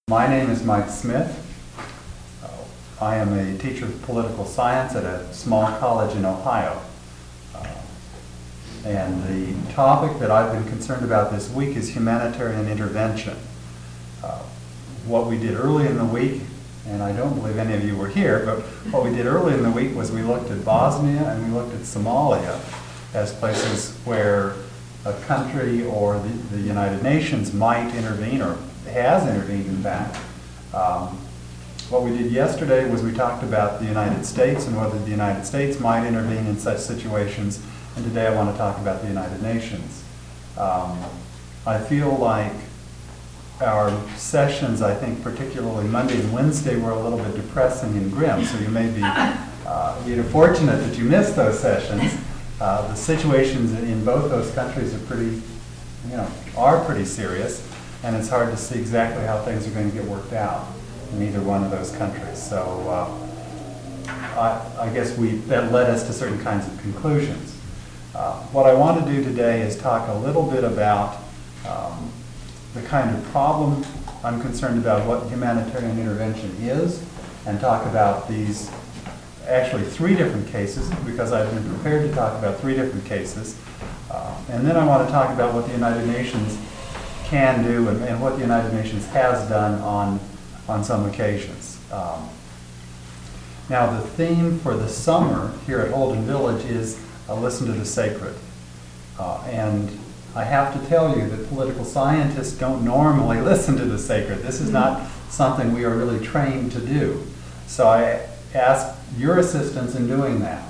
My name is Mike Smith. I am a teacher of political science at a small college in Ohio. And the topic that I've been concerned about this week is humanitarian intervention. What we did early in the week, and I don't believe any of you were here, but what we did early in the week was we looked at Bosnia and we looked at Somalia as places where a country or the United Nations might intervene, or has intervened in fact. What we did yesterday was we talked about the United States and whether the United States might intervene in such situations, and today I want to talk about the United Nations. I feel like our sessions, I think particularly Monday and Wednesday, were a little bit depressing and grim, so you may be you're fortunate that you missed those sessions. The situations in both those countries are pretty serious, and it's hard to see exactly how things are going to get worked out in either one of those countries. So I guess that led us to certain kinds of conclusions. What I want to do today is talk a little bit about the kind of problem I'm concerned about, what humanitarian intervention is, and talk about these actually three different cases, because I've been prepared to talk about three different cases. And then I want to talk about what the United Nations can do and what the United Nations has done on some occasions. Now the theme for the summer here at Holden Village is Listen to the Sacred. And I have to tell you that political scientists don't normally listen to the sacred. This is not something we are really trained to do. So I ask your assistance in doing that.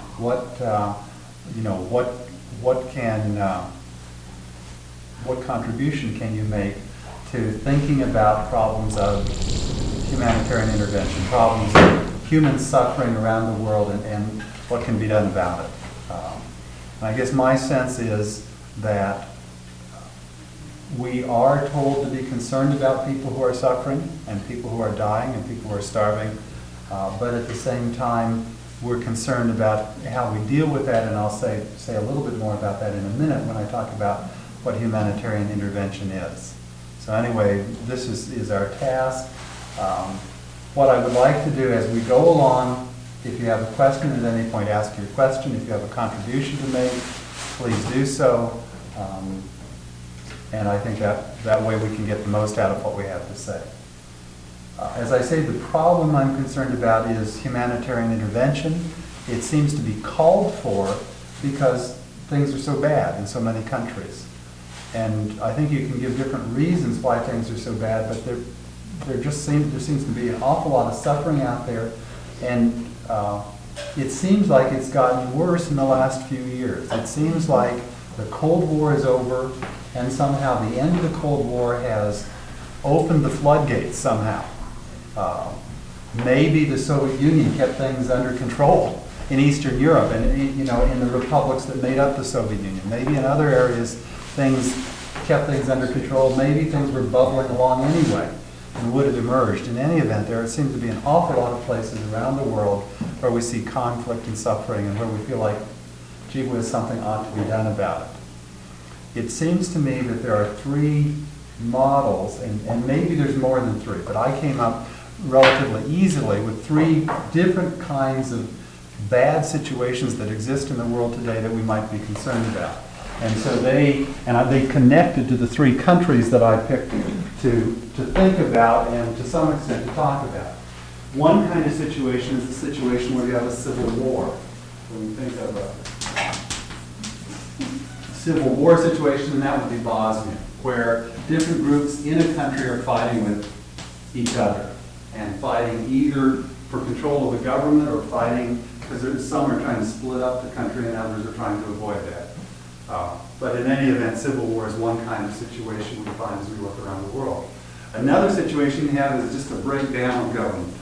What contribution can you make to thinking about problems of humanitarian intervention, problems of human suffering around the world, and what can be done about it? And I guess my sense is that we are told to be concerned about people who are suffering and people who are dying and people who are starving, but at the same time we're concerned about how we deal with that, and I'll say a little bit more about that in a minute when I talk about what humanitarian intervention is. So anyway, this is our task. What I would like to do as we go along, if you have a question at any point, ask your question. If you have a contribution to make, please do so. And I think that way we can get the most out of what we have to say. As I say, the problem I'm concerned about is humanitarian intervention. It seems to be called for because things are so bad in so many countries. And I think you can give different reasons why things are so bad, but there seems to be an awful lot of suffering out there, and it seems like it's gotten worse in the last few years. It seems like the Cold War is over, and somehow the end of the Cold War has opened the floodgates somehow. Maybe the Soviet Union kept things under control in Eastern Europe and in the republics that made up the Soviet Union. Maybe in other areas things kept things under control. Maybe things were bubbling along anyway and would have emerged. In any event, there seems to be an awful lot of places around the world where we see conflict and suffering and where we feel like, gee whiz, something ought to be done about it. It seems to me that there are three models, and maybe there's more than three, but I came up relatively easily with three different kinds of bad situations that exist in the world today that we might be concerned about. And so they connected to the three countries that I picked to think about and to some extent to talk about. One kind of situation is the situation where you have a civil war. When you think of a civil war situation, and that would be Bosnia, where different groups in a country are fighting with each other, and fighting either for control of the government or fighting because some are trying to split up the country and others are trying to avoid that. But in any event, civil war is one kind of situation we find as we look around the world. Another situation you have is just a breakdown of government.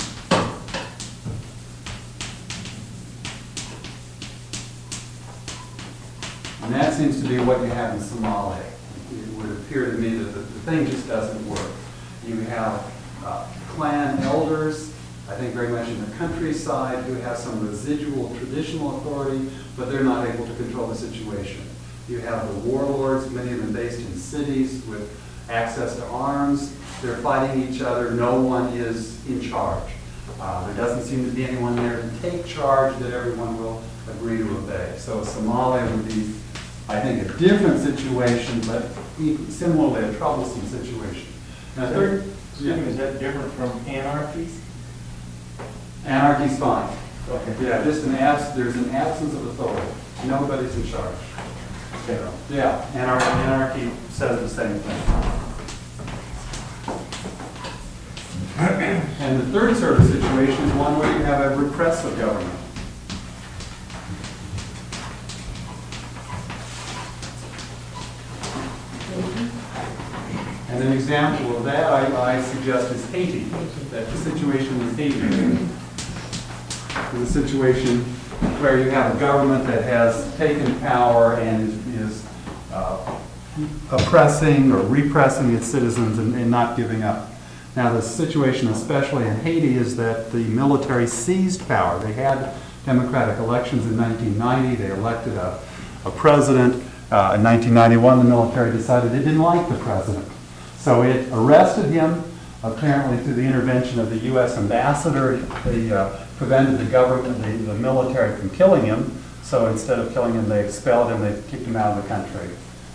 And that seems to be what you have in Somalia. It would appear to me that the thing just doesn't work. You have clan elders, I think very much in the countryside, who have some residual traditional authority, but they're not able to control the situation. You have the warlords, many of them based in cities with access to arms, They're fighting each other. No one is in charge. There doesn't seem to be anyone there to take charge that everyone will agree to obey. So Somalia would be, I think, a different situation, but similarly a troublesome situation. Now, Is that different from anarchy? Anarchy's fine. Okay. Yeah, just there's an absence of authority. Nobody's in charge. Okay. Yeah, anarchy says the same thing. And the third sort of situation is one where you have a repressive government. And an example of that I suggest is Haiti. That the situation in Haiti is a situation where you have a government that has taken power and is oppressing or repressing its citizens and not giving up. Now, the situation, especially in Haiti, is that the military seized power. They had democratic elections in 1990. They elected a president. In 1991, the military decided it didn't like the president. So it arrested him, apparently through the intervention of the U.S. ambassador. They prevented the government, the military from killing him. So instead of killing him, they expelled him. They kicked him out of the country.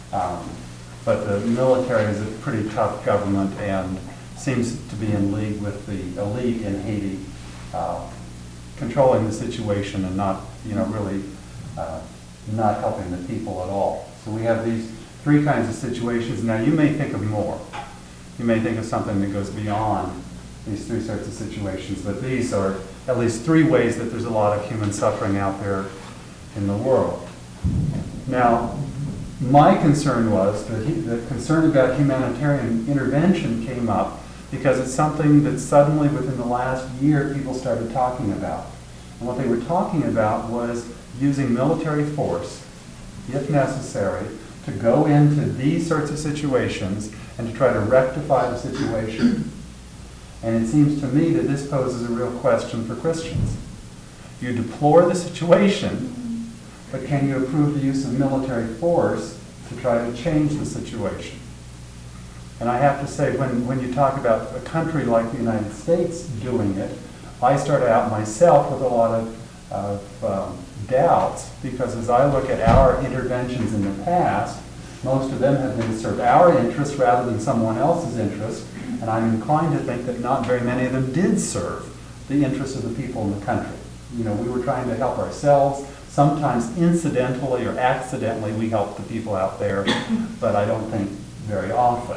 But the military is a pretty tough government and seems to be in league with the elite in Haiti, controlling the situation and not, really not helping the people at all. So we have these three kinds of situations. Now, you may think of more. You may think of something that goes beyond these three sorts of situations, but these are at least three ways that there's a lot of human suffering out there in the world. Now, my concern was that the concern about humanitarian intervention came up because it's something that suddenly within the last year people started talking about. And what they were talking about was using military force, if necessary, to go into these sorts of situations and to try to rectify the situation. And it seems to me that this poses a real question for Christians. You deplore the situation, but can you approve the use of military force to try to change the situation? And I have to say, when you talk about a country like the United States doing it, I started out myself with a lot of doubts, because as I look at our interventions in the past, most of them have been to serve our interests rather than someone else's interest, and I'm inclined to think that not very many of them did serve the interests of the people in the country. We were trying to help ourselves. Sometimes incidentally or accidentally we helped the people out there, but I don't think very often.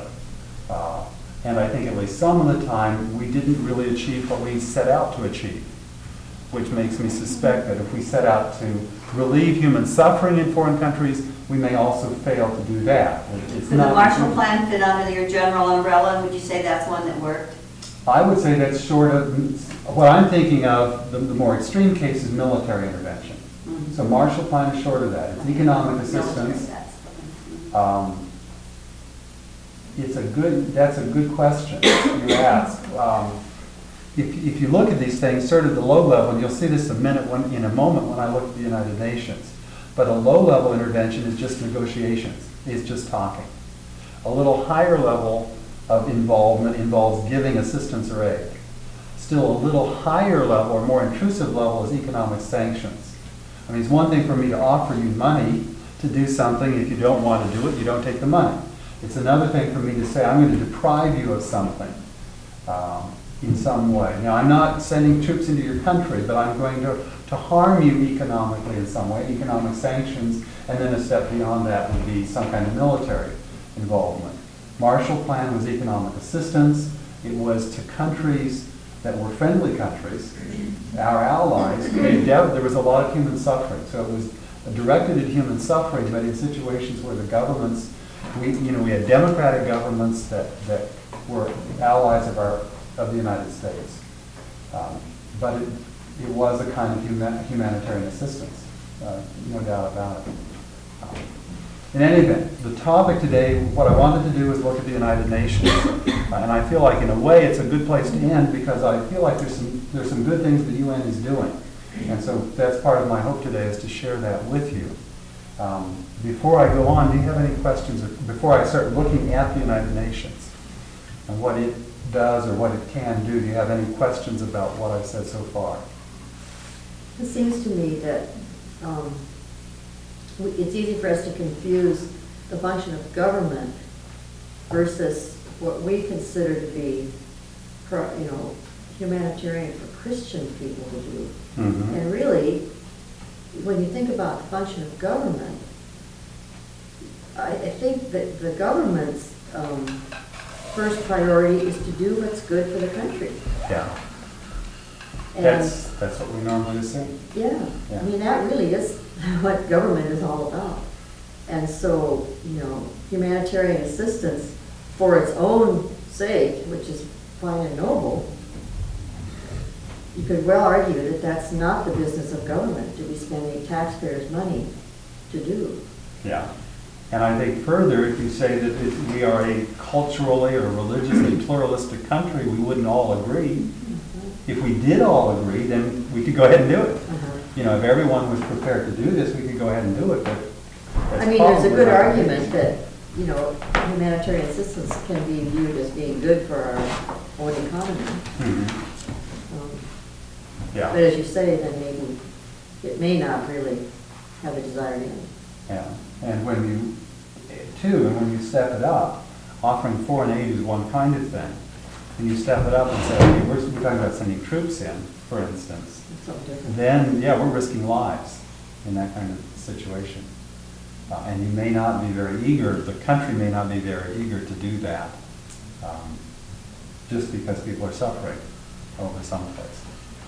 And I think at least some of the time we didn't really achieve what we set out to achieve, which makes me suspect that if we set out to relieve human suffering in foreign countries, we may also fail to do that. So the Marshall Plan fit under your general umbrella, and would you say that's one that worked? I would say that's short of, what I'm thinking of, the more extreme case is military intervention. Mm-hmm. So Marshall Plan is short of that. It's economic assistance. That's a good question you ask. If you look at these things, sort of the low level, and you'll see this in a moment when I look at the United Nations, but a low level intervention is just negotiations, it's just talking. A little higher level of involvement involves giving assistance or aid. Still a little higher level or more intrusive level is economic sanctions. I mean, it's one thing for me to offer you money to do something. If you don't want to do it, you don't take the money. It's another thing for me to say, I'm going to deprive you of something in some way. Now, I'm not sending troops into your country, but I'm going to harm you economically in some way, economic sanctions, and then a step beyond that would be some kind of military involvement. Marshall Plan was economic assistance. It was to countries that were friendly countries, our allies. There was a lot of human suffering, so it was directed at human suffering, but in situations where the governments, we had democratic governments that were allies of the United States. But it was a kind of humanitarian assistance, no doubt about it. In any event, the topic today, what I wanted to do is look at the United Nations. And I feel like in a way it's a good place to end, because I feel like there's some good things the UN is doing. And so that's part of my hope today, is to share that with you. Before I go on, do you have any questions before I start looking at the United Nations? and what it does or what it can do. Do you have any questions about what I've said so far? It seems to me that it's easy for us to confuse the function of government versus what we consider to be, humanitarian for Christian people to do. Mhm. And really, when you think about the function of government, I think that the government's first priority is to do what's good for the country. Yeah, And that's what we normally say. yeah, Yeah. I mean, that really is what government is all about. And so, humanitarian assistance for its own sake, which is fine and noble, you could well argue that that's not the business of government to be spending taxpayers' money to do. Yeah. And I think further, if you say that we are a culturally or religiously pluralistic country, we wouldn't all agree. If we did all agree, then we could go ahead and do it. If everyone was prepared to do this, we could go ahead and do it, but that's I mean, there's a probably good not the argument case. that, humanitarian assistance can be viewed as being good for our own economy. Mhm. Um, But Yeah, as you say, then maybe it may not really have a desired end. yeah. And when you step it up, offering foreign aid is one kind of thing. When you step it up and say, okay, we're talking about sending troops in, for instance, It's something different. then, yeah, we're risking lives in that kind of situation. And you may not be very eager, the country may not be very eager to do that, just because people are suffering over someplace.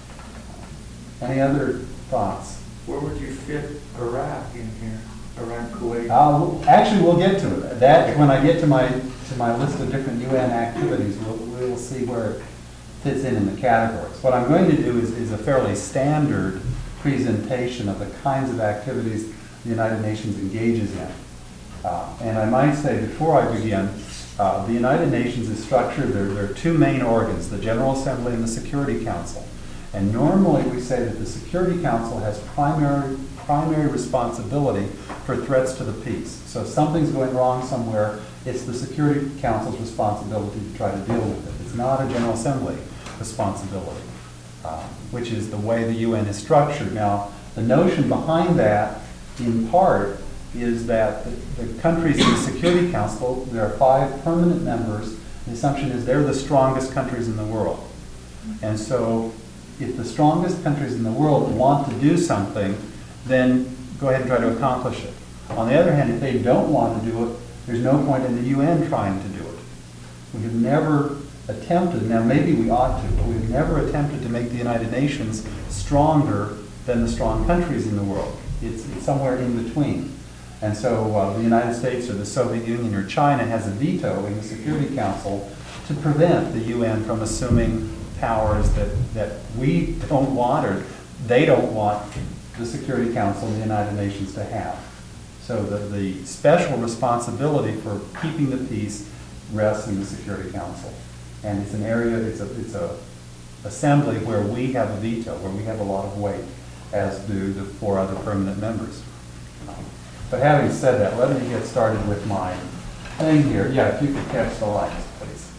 Any other thoughts? Where would you fit Iraq in here? Iraq, Kuwait? Actually, we'll get to it. That, when I get to my list of different UN activities, we'll see where it fits in the categories. What I'm going to do is a fairly standard presentation of the kinds of activities the United Nations engages in. And I might say, before I begin, the United Nations is structured, there are two main organs, the General Assembly and the Security Council. And normally we say that the Security Council has primary responsibility for threats to the peace. So if something's going wrong somewhere, it's the Security Council's responsibility to try to deal with it. It's not a General Assembly responsibility, which is the way the UN is structured. Now, the notion behind that, in part, is that the countries in the Security Council, there are 5 permanent members. The assumption is they're the strongest countries in the world. And so if the strongest countries in the world want to do something, then go ahead and try to accomplish it. On the other hand, if they don't want to do it, there's no point in the UN trying to do it. We have never attempted, now maybe we ought to, but we've never attempted to make the United Nations stronger than the strong countries in the world. It's somewhere in between. And so the United States or the Soviet Union or China has a veto in the Security Council to prevent the UN from assuming powers that we don't want or they don't want the Security Council and the United Nations to have. So the special responsibility for keeping the peace rests in the Security Council. And it's an area, it's a assembly where we have a veto, where we have a lot of weight, as do the 4 other permanent members. But having said that, let me get started with my thing here. Yeah, if you could catch the lights, please.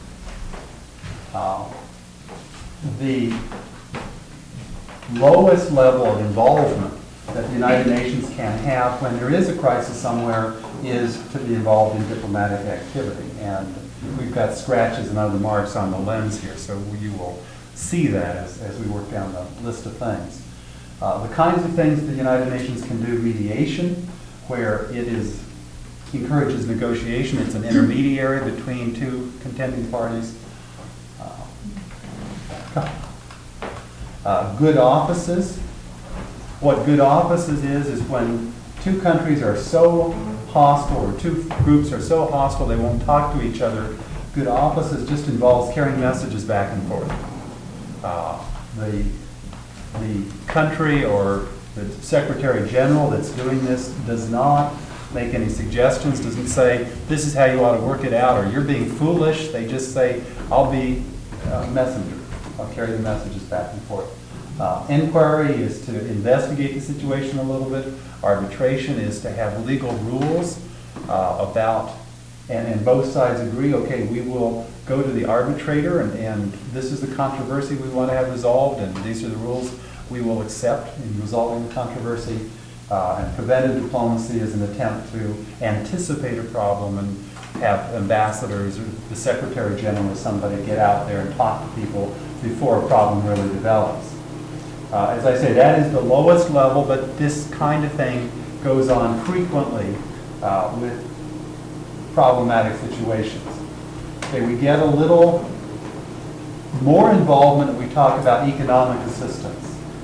The lowest level of involvement that the United Nations can have when there is a crisis somewhere is to be involved in diplomatic activity. And we've got scratches and other marks on the lens here, so you will see that as we work down the list of things. The kinds of things the United Nations can do: mediation, where it encourages negotiation. It's an intermediary between 2 contending parties. Good offices. What good offices is when 2 countries are so hostile, or 2 groups are so hostile they won't talk to each other. Good offices just involves carrying messages back and forth. The country or the Secretary General that's doing this does not make any suggestions, doesn't say, this is how you ought to work it out, or you're being foolish. They just say, I'll be a messenger. I'll carry the messages back and forth. Inquiry is to investigate the situation a little bit. Arbitration is to have legal rules about and both sides agree, okay, we will go to the arbitrator, and this is the controversy we want to have resolved, and these are the rules we will accept in resolving the controversy. And preventive diplomacy is an attempt to anticipate a problem and have ambassadors or the Secretary General or somebody get out there and talk to people before a problem really develops. As I say, that is the lowest level, but this kind of thing goes on frequently with problematic situations. Okay, we get a little more involvement when we talk about economic assistance.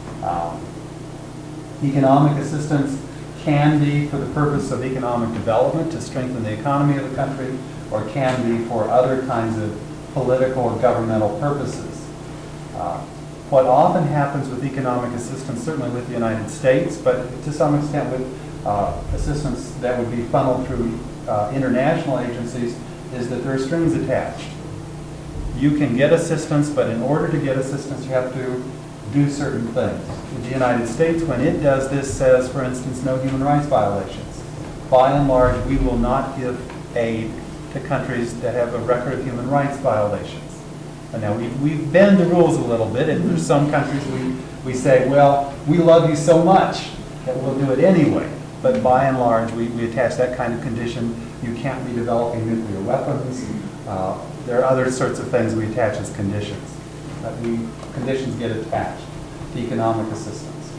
Economic assistance can be for the purpose of economic development to strengthen the economy of the country, or can be for other kinds of political or governmental purposes. What often happens with economic assistance, certainly with the United States, but to some extent with assistance that would be funneled through international agencies, is that there are strings attached. You can get assistance, but in order to get assistance, you have to do certain things. The United States, when it does this, says, for instance, no human rights violations. By and large, we will not give aid to countries that have a record of human rights violations. And now we bend the rules a little bit, and there's some countries we say, well, we love you so much that we'll do it anyway. But by and large, we attach that kind of condition. You can't be developing nuclear weapons. There are other sorts of things we attach as conditions. Conditions get attached to economic assistance.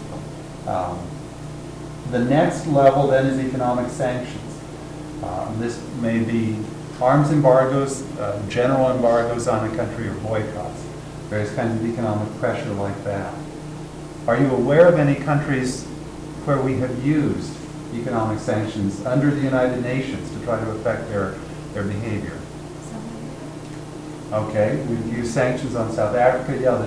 The next level then is economic sanctions. This may be arms embargoes, general embargoes on a country, or boycotts, various kinds of economic pressure like that. Are you aware of any countries where we have used economic sanctions under the United Nations to try to affect their behavior? Okay, we've used sanctions on South Africa. Yeah,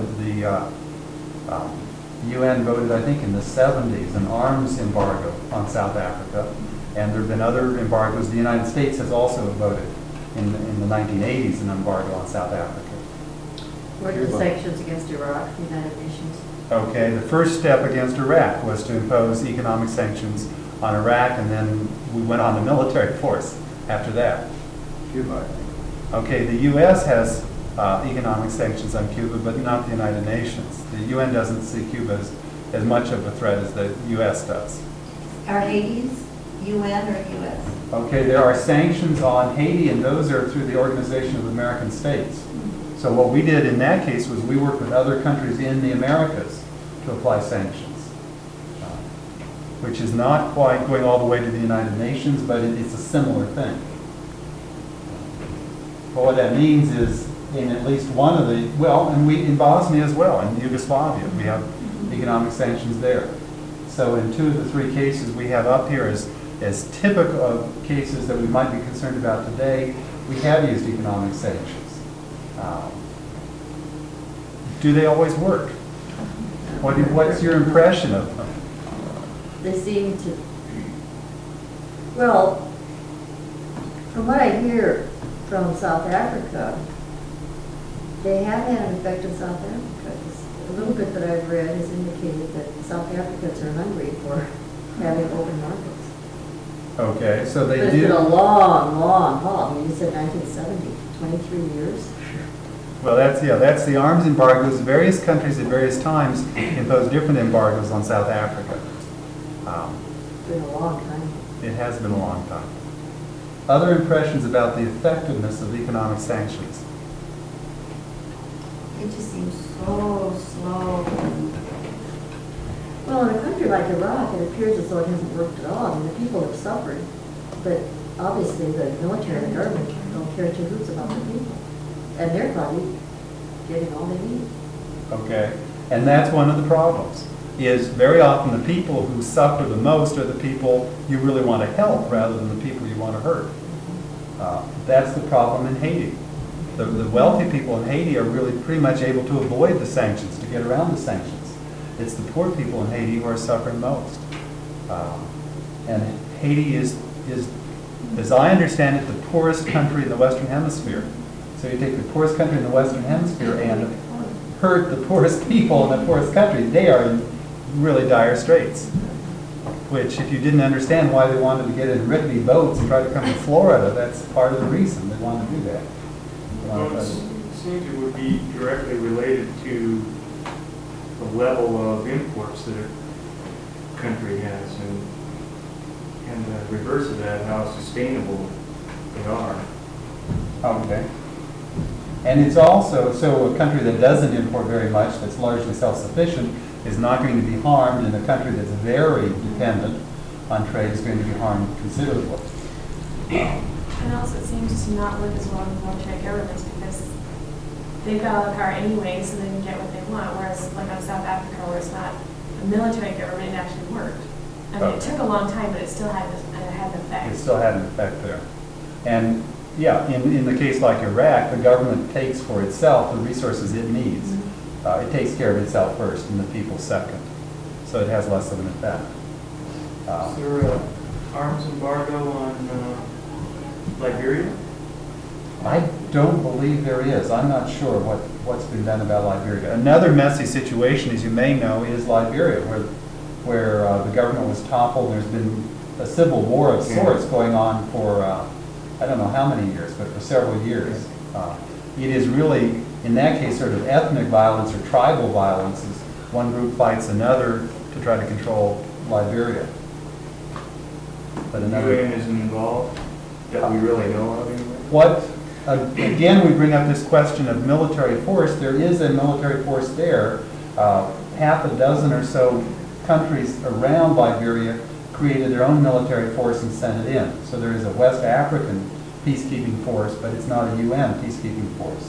the UN voted, I think, in the 70s, an arms embargo on South Africa, and there have been other embargoes. The United States has also voted in the 1980s an embargo on South Africa. What are the sanctions against Iraq, the United Nations? Okay, the first step against Iraq was to impose economic sanctions on Iraq, and then we went on to military force after that. Cuba, I think. Okay, the U.S. has economic sanctions on Cuba, but not the United Nations. The UN doesn't see Cuba as much of a threat as the U.S. does. Are Haiti's UN or US? Okay, there are sanctions on Haiti, and those are through the Organization of American States. So what we did in that case was we worked with other countries in the Americas to apply sanctions, which is not quite going all the way to the United Nations, but it's a similar thing. But what that means is, in at least one of the, well, and we in Bosnia as well, in Yugoslavia, we have economic sanctions there. So in 2 of the 3 cases we have up here as typical of cases that we might be concerned about today, we have used economic sanctions. Do they always work? What's your impression of them? They seem to, well, from what I hear from South Africa, they have had an effect in South Africa. A little bit that I've read has indicated that South Africans are hungry for having open markets. Okay, so they But it's do. been a long, long haul. I mean, you said 1970, 23 years. Well, that's the arms embargoes. Various countries at various times impose different embargoes on South Africa. It's been a long time. It has been a long time. Other impressions about the effectiveness of economic sanctions? It just seems so slow. Well, in a country like Iraq, it appears as though it hasn't worked at all. I mean, the people have suffered, but obviously the military and government don't care two hoots about the people. And they're probably getting all they need. Okay, and that's one of the problems, is very often the people who suffer the most are the people you really want to help rather than the people you want to hurt. That's the problem in Haiti. The wealthy people in Haiti are really pretty much able to avoid the sanctions, to get around the sanctions. It's the poor people in Haiti who are suffering most. And Haiti is, as I understand it, the poorest country in the Western Hemisphere. So you take the poorest country in the Western Hemisphere and hurt the poorest people in the poorest country. They are in really dire straits. which if you didn't understand why they wanted to get in rickety boats and try to come to Florida, that's part of the reason they wanted to do that. Well, it seems it would be directly related to the level of imports that a country has, and the reverse of that, how sustainable they are. Okay. And it's also, so a country that doesn't import very much, that's largely self-sufficient, is not going to be harmed, and a country that's very dependent on trade is going to be harmed considerably. And also it seems to not work as well with military governments because they've got all the power anyway, so they can get what they want, whereas like on South Africa where it's not a military government, it actually worked. I mean, it took a long time, but it still had an effect. It still had an effect there. And yeah, in the case like Iraq, the government takes for itself the resources it needs. It takes care of itself first and the people second. So it has less of an effect. Is there an arms embargo on Liberia? I don't believe there is. I'm not sure what's been done about Liberia. Another messy situation, as you may know, is Liberia, where the government was toppled. There's been a civil war of sorts going on for, I don't know how many years, but for several years. It is really, in that case, sort of ethnic violence or tribal violence. As one group fights another to try to control Liberia. But another... UN isn't involved, that we really know of anyway? What, again, we bring up this question of military force. There is a military force there. Half a dozen or so countries around Liberia created their own military force and sent it in. So there is a West African peacekeeping force, but it's not a UN peacekeeping force.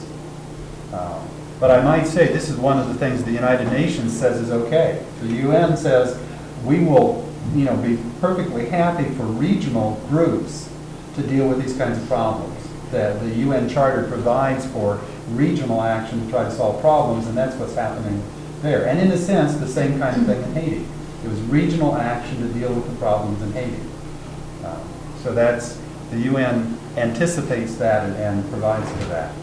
But I might say this is one of the things the United Nations says is okay. The UN says we will, be perfectly happy for regional groups to deal with these kinds of problems. That the UN Charter provides for regional action to try to solve problems, and that's what's happening there. And in a sense, the same kind of thing in Haiti. It was regional action to deal with the problems in Haiti. So that's, the UN anticipates that and provides for that.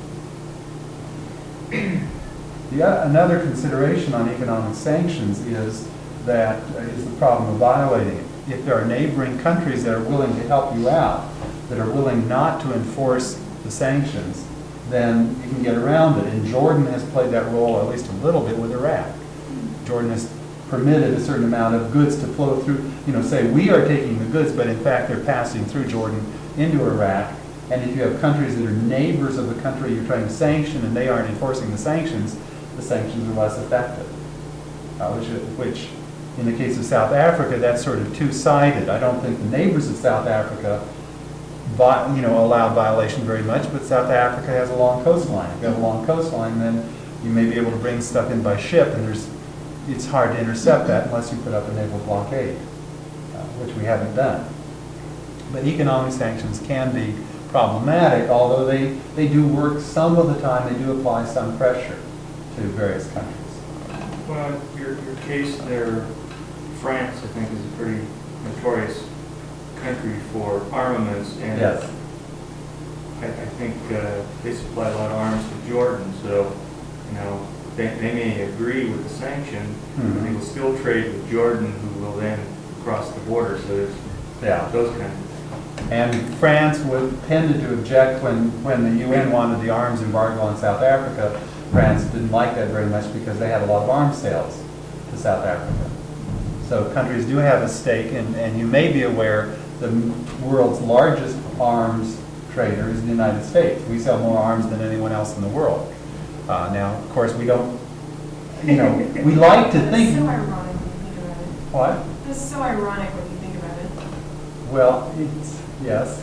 Another consideration on economic sanctions is the problem of violating it. If there are neighboring countries that are willing to help you out, that are willing not to enforce the sanctions, then you can get around it. And Jordan has played that role at least a little bit with Iraq. Jordan has permitted a certain amount of goods to flow through, say we are taking the goods, but in fact they're passing through Jordan into Iraq. And if you have countries that are neighbors of the country you're trying to sanction and they aren't enforcing the sanctions are less effective. Which in the case of South Africa, that's sort of two-sided. I don't think the neighbors of South Africa allow violation very much, but South Africa has a long coastline. If you have a long coastline, then you may be able to bring stuff in by ship, and it's hard to intercept that unless you put up a naval blockade, which we haven't done. But economic sanctions can be problematic, although they do work some of the time. They do apply some pressure to various countries. Well, your case there, France, I think, is a pretty notorious country for armaments, and Yes. I think they supply a lot of arms to Jordan, so they may agree with the sanction, but they will still trade with Jordan, who will then cross the border. So there's those kind of things. And France tended to object when the UN wanted the arms embargo on South Africa. France didn't like that very much because they had a lot of arms sales to South Africa. So countries do have a stake, and you may be aware the world's largest arms trader is the United States. We sell more arms than anyone else in the world. Now, of course, we don't, we like to think... It's so ironic when you think about it. What? It's so ironic when you think about it. Well, yes.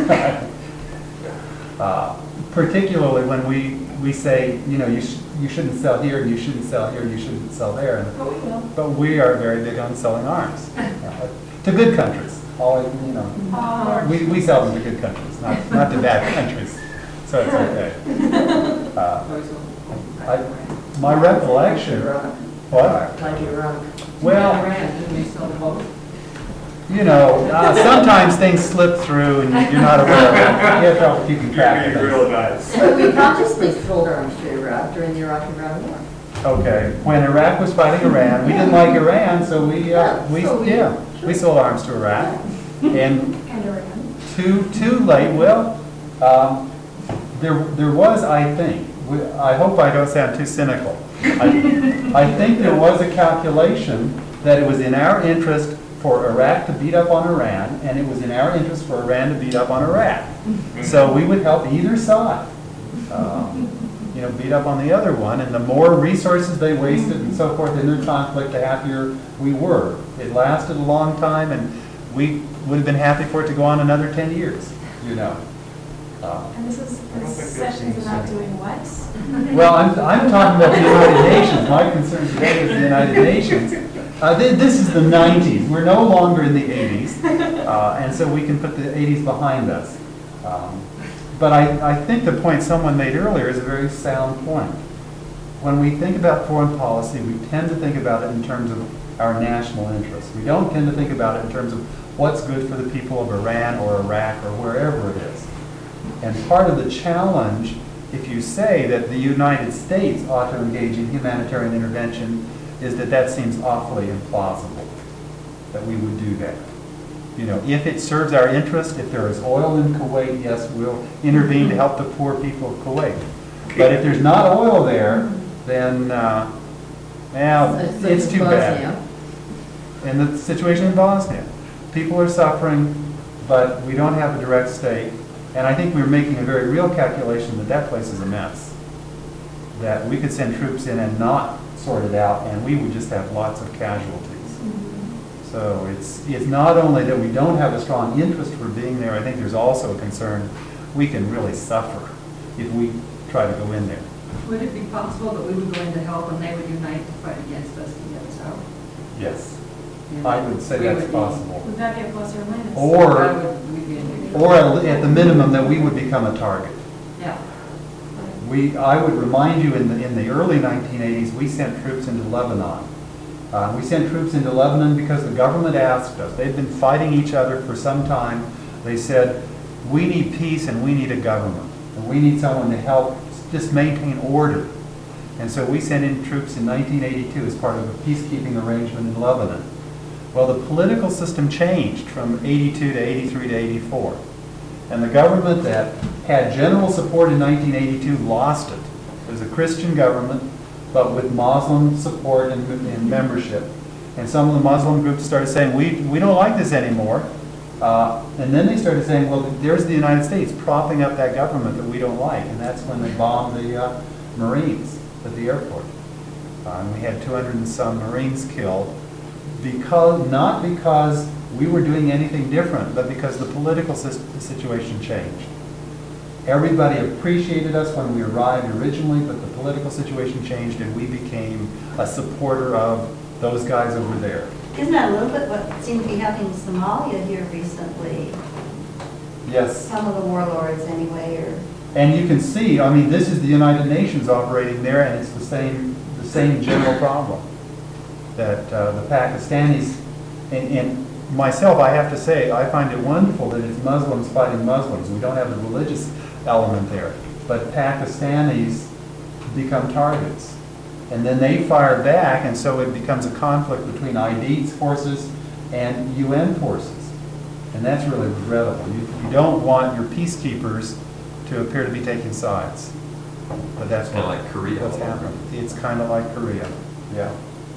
Particularly when we say, you shouldn't sell here, and you shouldn't sell here, and you shouldn't sell there. But we will. But we are very big on selling arms to good countries. We sell them to good countries, not to bad countries. So it's okay. My recollection. What? Like Iraq. Well, Iran, didn't they sell both? sometimes things slip through and you're not aware of it. You have trouble keeping track of You're things. real nice. But we consciously sold arms to Iraq during the Iraq-Iran War. Okay, when Iraq was fighting Iran, we didn't like Iran, so we sold arms to Iraq. And And Oregon. too late, well, there was, I think, I hope I don't sound too cynical. I think there was a calculation that it was in our interest for Iraq to beat up on Iran, and it was in our interest for Iran to beat up on Iraq. So we would help either side, beat up on the other one, and the more resources they wasted and so forth in their conflict, the happier we were. It lasted a long time, and we would have been happy for it to go on another 10 years, And this I don't think that session's seems about cynical. doing what? Well, I'm talking about the United Nations. My concern today is the United Nations. This is the 90s. We're no longer in the 80s, and so we can put the 80s behind us. But I think the point someone made earlier is a very sound point. When we think about foreign policy, we tend to think about it in terms of our national interests. We don't tend to think about it in terms of what's good for the people of Iran or Iraq or wherever it is. And part of the challenge, if you say that the United States ought to engage in humanitarian intervention, is that seems awfully implausible, that we would do that. If it serves our interest, if there is oil in Kuwait, yes, we'll intervene to help the poor people of Kuwait. But if there's not oil there, then, it's too bad. And the situation in Bosnia, people are suffering, but we don't have a direct stake. And I think we're making a very real calculation that place is a mess. That we could send troops in and not sort it out, and we would just have lots of casualties. So it's not only that we don't have a strong interest for being there, I think there's also a concern we can really suffer if we try to go in there. Would it be possible that we would go in to help and they would unite to fight against us to get us out? Yes, I would say that's possible. Would that get plus or minus? Or Or at the minimum, that we would become a target. Yeah. I would remind you, in the early 1980s, we sent troops into Lebanon. We sent troops into Lebanon because the government asked us. They'd been fighting each other for some time. They said, we need peace and we need a government. And we need someone to help just maintain order. And so we sent in troops in 1982 as part of a peacekeeping arrangement in Lebanon. Well, the political system changed from 82 to 83 to 84. And the government that had general support in 1982 lost it. It was a Christian government, but with Muslim support and membership. And some of the Muslim groups started saying, we don't like this anymore. And then they started saying, well, there's the United States propping up that government that we don't like. And that's when they bombed the Marines at the airport. And we had 200 and some Marines killed. Not because we were doing anything different, but because the political situation changed. Everybody appreciated us when we arrived originally, but the political situation changed and we became a supporter of those guys over there. Isn't that a little bit what seemed to be happening in Somalia here recently? Yes. Some of the warlords anyway, or... And you can see, this is the United Nations operating there, and it's the same general problem. That the Pakistanis, and myself, I have to say, I find it wonderful that it's Muslims fighting Muslims. We don't have the religious element there. But Pakistanis become targets. And then they fire back, and so it becomes a conflict between ID's forces and UN forces. And that's really regrettable. You don't want your peacekeepers to appear to be taking sides. But that's Kind of like Korea. what's happened. It's kind of like Korea, yeah.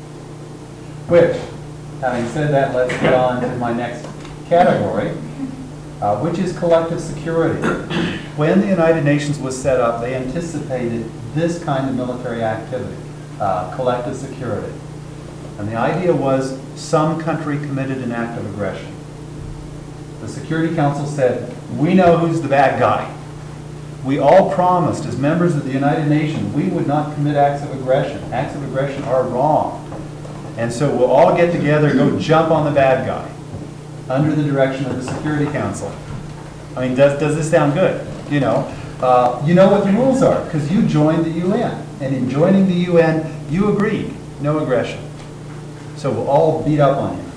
Which, having said that, let's get on to my next category, which is collective security. When the United Nations was set up, they anticipated this kind of military activity, collective security. And the idea was some country committed an act of aggression. The Security Council said, we know who's the bad guy. We all promised as members of the United Nations we would not commit acts of aggression. Acts of aggression are wrong. And so we'll all get together and go jump on the bad guy under the direction of the Security Council. Does this sound good? You know what the rules are because you joined the UN. And in joining the UN, you agreed, no aggression. So we'll all beat up on you.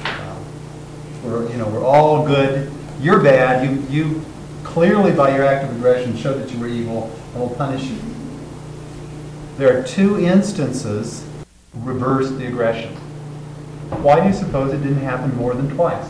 We're all good. You're bad. You clearly by your act of aggression showed that you were evil, and we'll punish you. There are 2 instances reverse the aggression. Why do you suppose it didn't happen more than twice?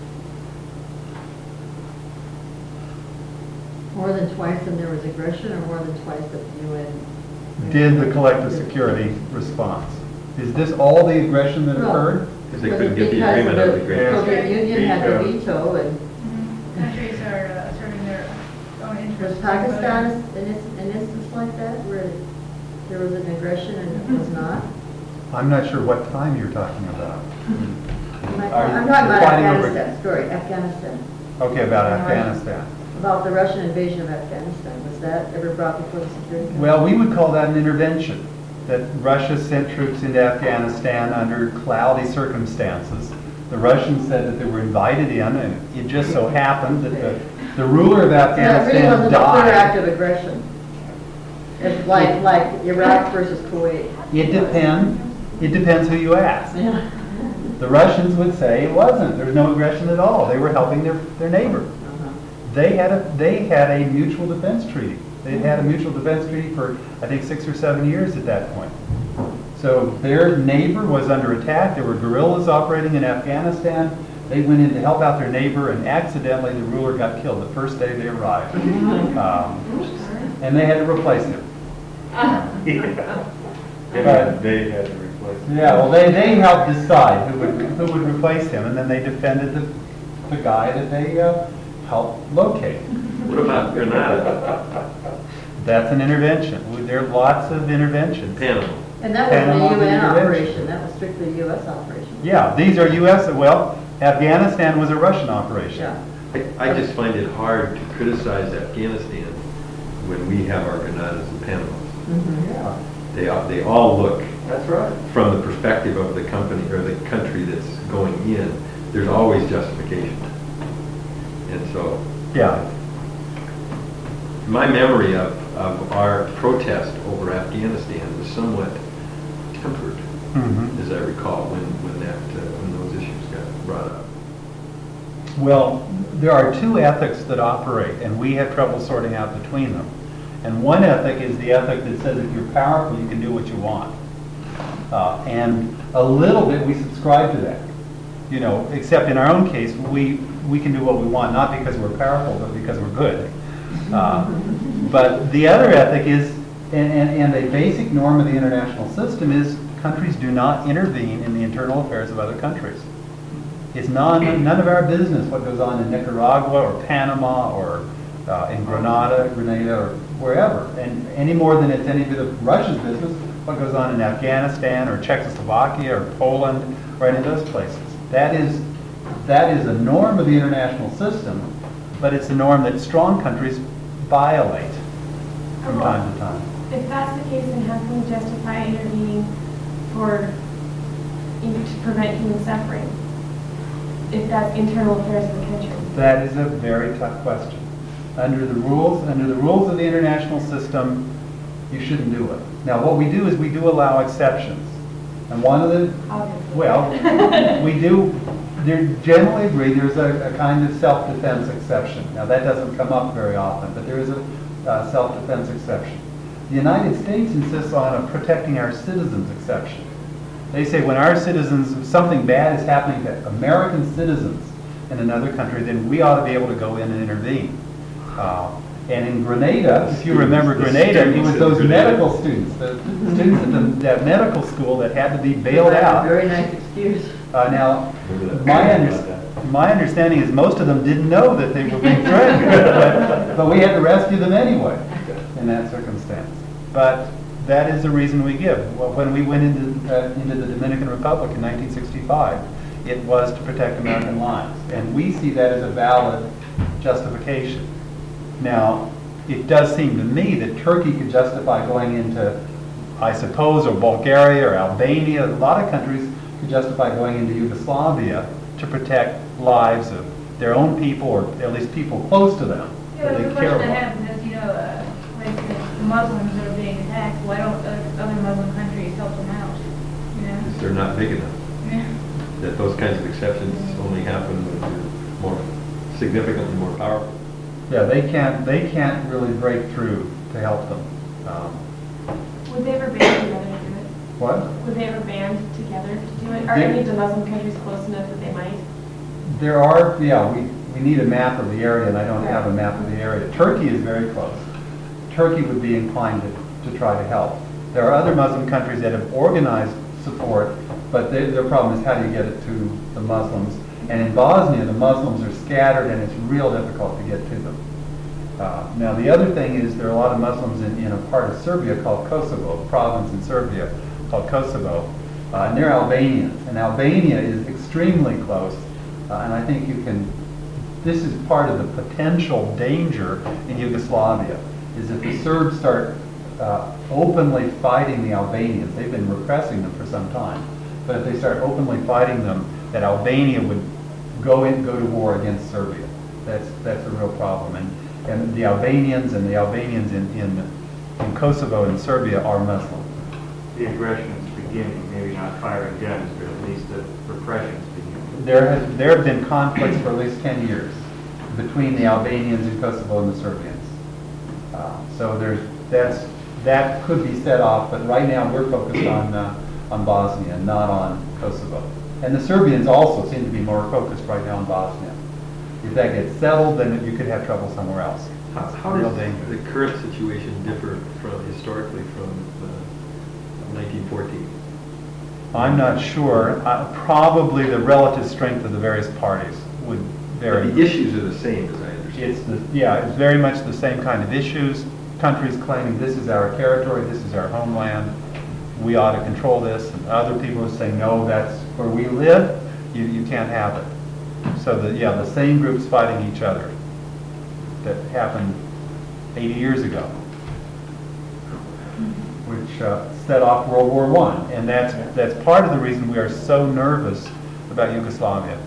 More than twice and there was aggression, or more than twice that the UN? Did the collective security response? Is this all the aggression that No. occurred? Because they couldn't get the agreement out of the agreement. Soviet Union had the veto, and Countries are asserting their own was interests. Pakistan an instance like that, where there was an aggression and it was not? I'm not sure what time you're talking about. Are you I'm talking about fighting over- Afghanistan. Okay, about All right. Afghanistan. About the Russian invasion of Afghanistan. Was that ever brought before the Security Council? Well, we would call that an intervention, that Russia sent troops into Afghanistan under cloudy circumstances. The Russians said that they were invited in, and it just so happened that the ruler of That really Afghanistan wasn't a clear act died. of aggression. It's like Iraq versus Kuwait. It depends who you ask. Yeah. The Russians would say it wasn't, there's no aggression at all, they were helping their neighbor. Uh-huh. They had a mutual defense treaty. They'd had a mutual defense treaty for, I think, 6 or 7 years at that point. So their neighbor was under attack. There were guerrillas operating in Afghanistan. They went in to help out their neighbor, and accidentally the ruler got killed the first day they arrived. And they had to replace him. Yeah, they had to replace it. Yeah, well, they helped decide who would replace him, and then they defended the guy that they helped locate. What about Grenada? That's an intervention. There are lots of interventions. Panama. And that wasn't Panama's a UN intervention. operation, that was strictly a US operation. Yeah, these are U.S., well, Afghanistan was a Russian operation. Yeah. I just find it hard to criticize Afghanistan when we have our Grenadas and Panamas. Mhm. Yeah, They all look, that's right. from the perspective of the company or the country that's going in, there's always justification. And so, Yeah, my memory of our protest over Afghanistan was somewhat tempered, mhm. as I recall, when those issues got brought up. Well, there are 2 ethics that operate, and we have trouble sorting out between them. And one ethic is the ethic that says if you're powerful, you can do what you want. And a little bit, we subscribe to that. You know, except in our own case, we can do what we want, not because we're powerful, but because we're good. But the other ethic is, and a basic norm of the international system is, countries do not intervene in the internal affairs of other countries. It's none of our business what goes on in Nicaragua or Panama or in Grenada or wherever, and any more than it's any bit of Russia's business what goes on in Afghanistan or Czechoslovakia or Poland or any of those places. That is a norm of the international system, but it's a norm that strong countries violate from time to time. If that's the case, then how can we justify intervening to prevent human suffering? If that's internal affairs of the country? That is a very tough question. Under the rules of the international system, you shouldn't do it. Now, what we do is we do allow exceptions. And one of the, Obviously. well, we do, there generally agree there's a kind of self-defense exception. Now, that doesn't come up very often, but there is a self-defense exception. The United States insists on a protecting our citizens exception. They say when our citizens, if something bad is happening to American citizens in another country, then we ought to be able to go in and intervene. And in Grenada, if you remember Grenada, it was those medical students, the students at that medical school that had to be bailed out. Very nice excuse. Now, my understanding is most of them didn't know that they were being threatened, but we had to rescue them anyway in that circumstance. But that is the reason we give. Well, when we went into the Dominican Republic in 1965, it was to protect American lives, and we see that as a valid justification. Now, it does seem to me that Turkey could justify going into, I suppose, or Bulgaria or Albania. A lot of countries could justify going into Yugoslavia to protect lives of their own people, or at least people close to them Yeah, that but they the care question I about. have is, like the Muslims that are being attacked, why don't other Muslim countries help them out? You know? Because they're not big enough. Yeah. That those kinds of exceptions only happen when you're more significantly more powerful. Yeah, they can't really break through to help them. Would they ever band together to do it? What? Would they ever band together to do it? Are They- any of the Muslim countries close enough that they might? There are, yeah, we need a map of the area, and I don't have a map of the area. Turkey is very close. Turkey would be inclined to try to help. There are other Muslim countries that have organized support, but their problem is how do you get it to the Muslims? And in Bosnia, the Muslims are scattered, and it's real difficult to get to them. Now, the other thing is there are a lot of Muslims in a part of Serbia called Kosovo, a province in Serbia called Kosovo, and they're Albanians. And Albania is extremely close, and I think this is part of the potential danger in Yugoslavia, is if the Serbs start openly fighting the Albanians. They've been repressing them for some time, but if they start openly fighting them, that Albania would go to war against Serbia. That's a real problem. And the Albanians in Kosovo and Serbia are Muslim. The aggression is beginning, maybe not firing guns, but at least the repression is beginning. There have been conflicts for at least 10 years between the Albanians in Kosovo and the Serbians. So that could be set off, but right now we're focused on Bosnia, not on Kosovo. And the Serbians also seem to be more focused right now on Bosnia. If that gets settled, then you could have trouble somewhere else. How Real does danger. the current situation differ historically from 1914? I'm not sure. Probably the relative strength of the various parties would But vary. the issues are the same, as I understand. It's very much the same kind of issues. Countries claiming this is our territory, this is our homeland, we ought to control this, and other people are saying, no, that's where we live, you can't have it. So the same groups fighting each other that happened 80 years ago, which set off World War I. And that's part of the reason we are so nervous about Yugoslavia.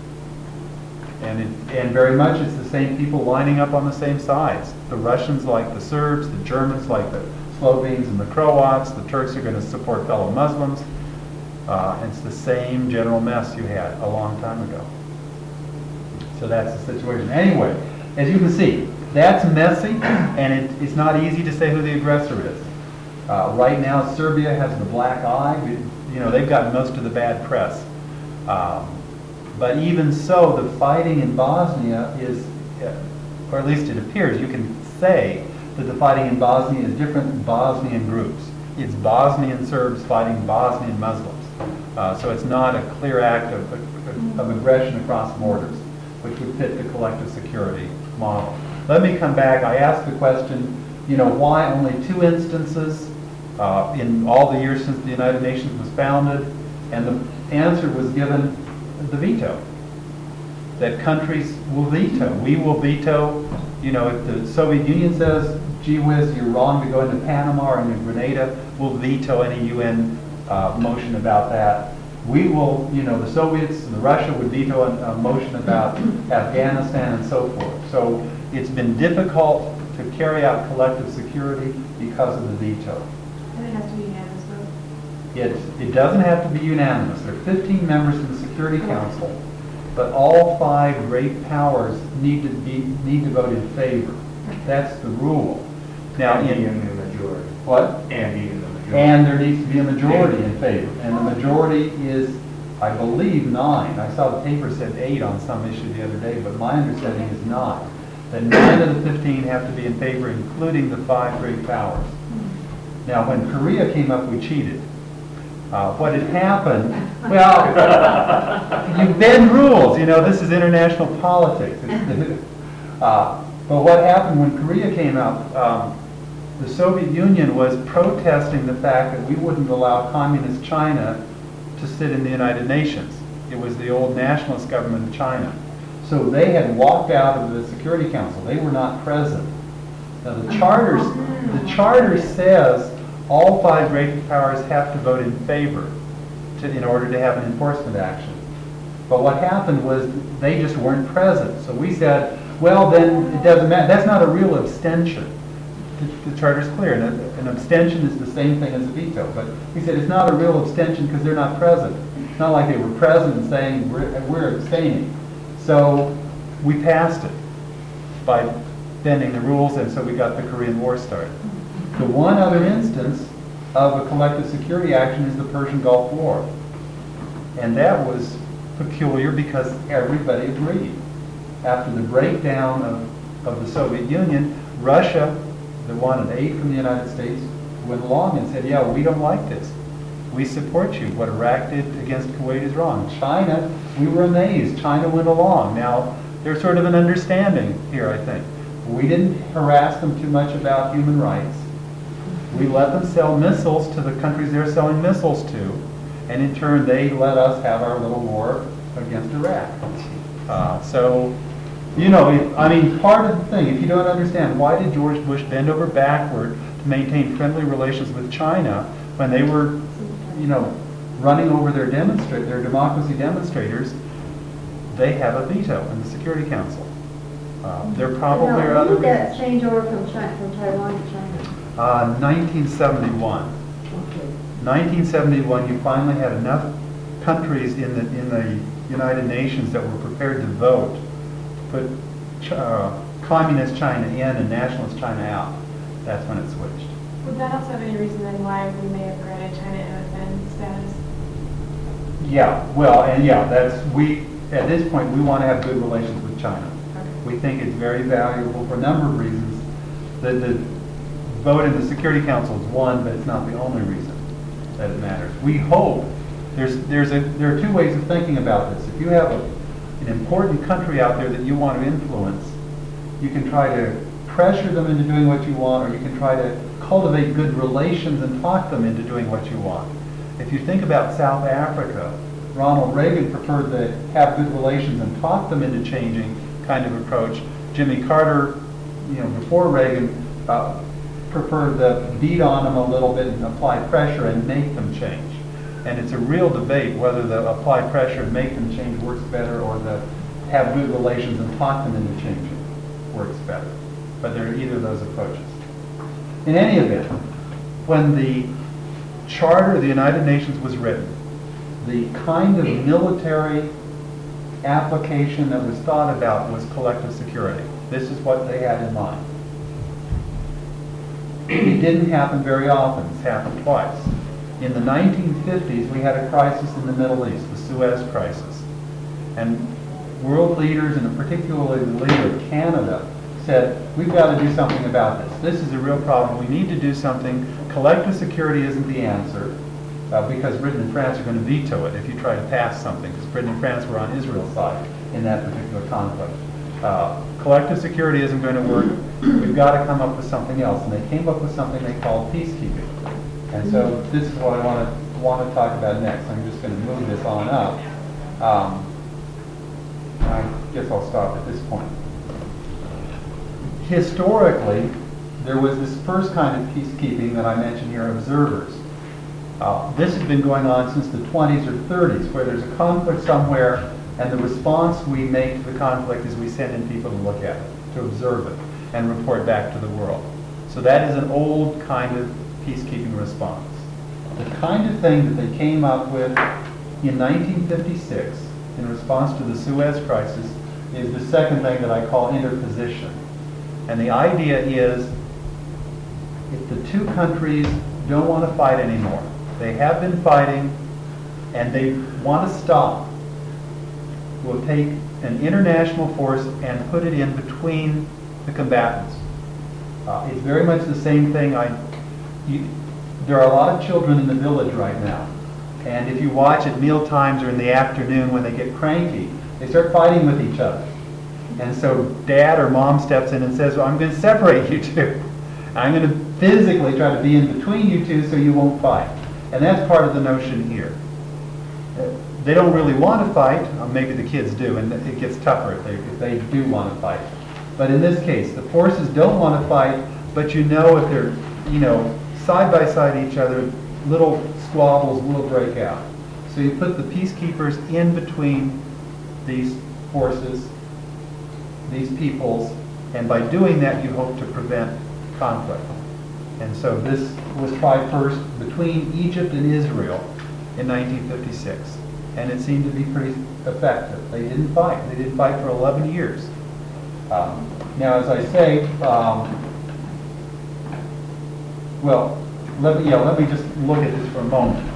And very much it's the same people lining up on the same sides. The Russians like the Serbs, the Germans like the Slovenes and the Croats, the Turks are going to support fellow Muslims. It's the same general mess you had a long time ago. So that's the situation. Anyway, as you can see, that's messy, and it's not easy to say who the aggressor is. Right now, Serbia has the black eye. They've gotten most of the bad press. But even so, the fighting in Bosnia is, or at least it appears, you can say that the fighting in Bosnia is different Bosnian groups. It's Bosnian Serbs fighting Bosnian Muslims. So it's not a clear act of aggression across borders, which would fit the collective security model. Let me come back. I asked the question, why only 2 instances in all the years since the United Nations was founded? And the answer was given the veto. That countries will veto. We will veto, if the Soviet Union says, gee whiz, you're wrong to go into Panama or into Grenada, we'll veto any UN motion about that. We will, the Soviets and Russia would veto a motion about Afghanistan and so forth. So it's been difficult to carry out collective security because of the veto. And it has to be unanimous vote. It doesn't have to be unanimous. There are 15 members in the Security Council, but all 5 great powers need to vote in favor. That's the rule. Now, And be in the majority. what? And be in the majority. And there needs to be a majority in favor. And the majority is, I believe, 9. I saw the paper said 8 on some issue the other day, but my understanding is 9. That 9 of the 15 have to be in favor, including the 5 great powers. Now, when Korea came up, we cheated. What had happened, well, you bend rules, this is international politics. But what happened when Korea came up, the Soviet Union was protesting the fact that we wouldn't allow communist China to sit in the United Nations. It was the old nationalist government of China. So they had walked out of the Security Council. They were not present. Now the charter says all 5 great powers have to vote in favor in order to have an enforcement action. But what happened was they just weren't present. So we said, well, then it doesn't matter. That's not a real abstention. The charter's clear. An abstention is the same thing as a veto. But we said it's not a real abstention because they're not present. It's not like they were present and saying we're abstaining. So we passed it by bending the rules, and so we got the Korean War started. The one other instance of a collective security action is the Persian Gulf War. And that was peculiar because everybody agreed. After the breakdown of the Soviet Union, Russia, that wanted aid from the United States, went along and said, yeah, we don't like this. We support you. What Iraq did against Kuwait is wrong. China, we were amazed. China went along. Now, there's sort of an understanding here, I think. We didn't harass them too much about human rights. We let them sell missiles to the countries they're selling missiles to, and in turn they let us have our little war against Iraq. So, you know, I mean, part of the thing, if you don't understand, why did George Bush bend over backward to maintain friendly relations with China when they were, you know, running over their democracy demonstrators? They have a veto in the Security Council. There probably are other When did that reasons. change over from Taiwan to China? 1971. Okay. 1971, you finally had enough countries in the United Nations that were prepared to vote to put communist China in and nationalist China out. That's when it switched. Would that also have any reason then why we may have granted China MFN status? Yeah, well, and yeah, at this point, we want to have good relations with China. We think it's very valuable for a number of reasons. The vote in the Security Council is one, but it's not the only reason that it matters. We hope there are two ways of thinking about this. If you have an important country out there that you want to influence, you can try to pressure them into doing what you want, or you can try to cultivate good relations and talk them into doing what you want. If you think about South Africa, Ronald Reagan preferred to have good relations and talk them into changing kind of approach. Jimmy Carter, you know, before Reagan, preferred to beat on them a little bit and apply pressure and make them change. And it's a real debate whether the apply pressure and make them change works better, or the have good relations and talk them into changing works better. But there are either of those approaches. In any event, when the Charter of the United Nations was written, the kind of military application that was thought about was collective security. This is what they had in mind. It didn't happen very often. It's happened twice. In the 1950s, we had a crisis in the Middle East, the Suez Crisis. And world leaders, and particularly the leader of Canada, said, we've got to do something about this. This is a real problem. We need to do something. Collective security isn't the answer, because Britain and France are going to veto it if you try to pass something, because Britain and France were on Israel's side in that particular conflict. Collective security isn't going to work. We've got to come up with something else. And they came up with something they called peacekeeping. And so this is what I want to talk about next. I'm just going to move this on up. I guess I'll stop at this point. Historically, there was this first kind of peacekeeping that I mentioned here, observers. This has been going on since the 20s or 30s, where there's a conflict somewhere, and the response we make to the conflict is we send in people to look at it, to observe it, and report back to the world. So that is an old kind of peacekeeping response. The kind of thing that they came up with in 1956 in response to the Suez Crisis is the second thing that I call interposition. And the idea is, if the two countries don't want to fight anymore, they have been fighting and they want to stop, we'll take an international force and put it in between the combatants. It's very much the same thing. There are a lot of children in the village right now, and if you watch at meal times or in the afternoon when they get cranky, they start fighting with each other. And so dad or mom steps in and says, well, I'm going to separate you two. I'm going to physically try to be in between you two so you won't fight. And that's part of the notion here. They don't really want to fight. Maybe the kids do, and it gets tougher if they do want to fight. But in this case, the forces don't want to fight, but you know if they're, side by side each other, little squabbles will break out. So you put the peacekeepers in between these forces, these peoples, and by doing that you hope to prevent conflict. And so this was tried first between Egypt and Israel in 1956, and it seemed to be pretty effective. They didn't fight. They didn't fight for 11 years. Now, as I say, let me just look at this for a moment.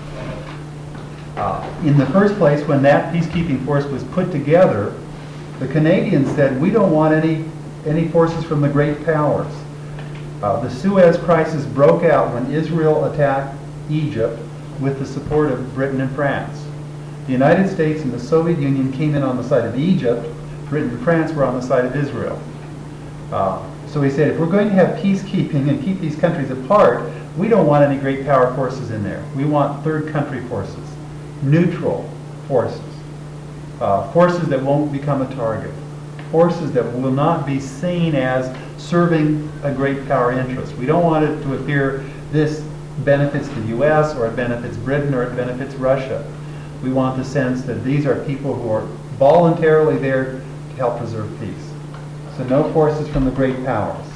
In the first place, when that peacekeeping force was put together, the Canadians said, we don't want any forces from the great powers. The Suez Crisis broke out when Israel attacked Egypt with the support of Britain and France. The United States and the Soviet Union came in on the side of Egypt. Britain and France were on the side of Israel. So he said, if we're going to have peacekeeping and keep these countries apart, we don't want any great power forces in there. We want third country forces, neutral forces, forces that won't become a target, forces that will not be seen as serving a great power interest. We don't want it to appear this benefits the U.S. or it benefits Britain or it benefits Russia. We want the sense that these are people who are voluntarily there to help preserve peace. So no forces from the great powers.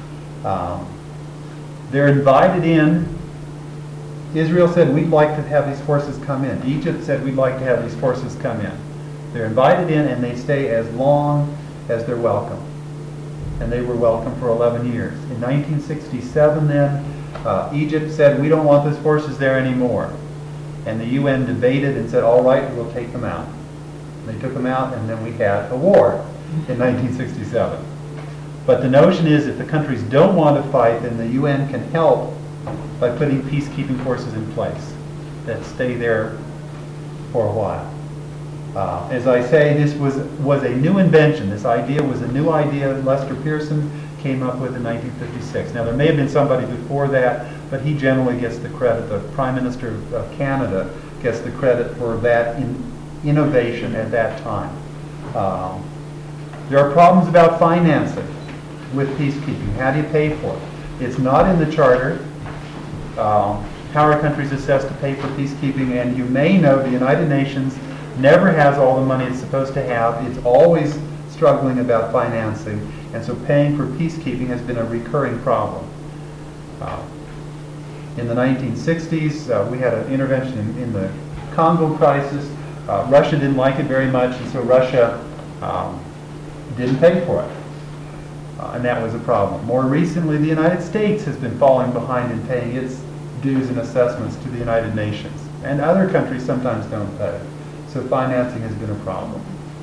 They're invited in. Israel said, we'd like to have these forces come in. Egypt said, we'd like to have these forces come in. They're invited in and they stay as long as they're welcome. And they were welcome for 11 years. In 1967 then, Egypt said, we don't want those forces there anymore. And the UN debated and said, all right, we'll take them out. And they took them out and then we had a war in 1967. But the notion is if the countries don't want to fight, then the UN can help by putting peacekeeping forces in place that stay there for a while. As I say, this was a new invention. This idea was a new idea Lester Pearson came up with in 1956. Now, there may have been somebody before that, but he generally gets the credit. The Prime Minister of Canada gets the credit for that innovation at that time. There are problems about financing with peacekeeping. How do you pay for it? It's not in the charter. How are countries assessed to pay for peacekeeping? And you may know the United Nations never has all the money it's supposed to have. It's always struggling about financing. And so paying for peacekeeping has been a recurring problem. In the 1960s, we had an intervention in the Congo crisis. Russia didn't like it very much, and so Russia didn't pay for it. And that was a problem. More recently, the United States has been falling behind in paying its dues and assessments to the United Nations. And other countries sometimes don't pay. So financing has been a problem.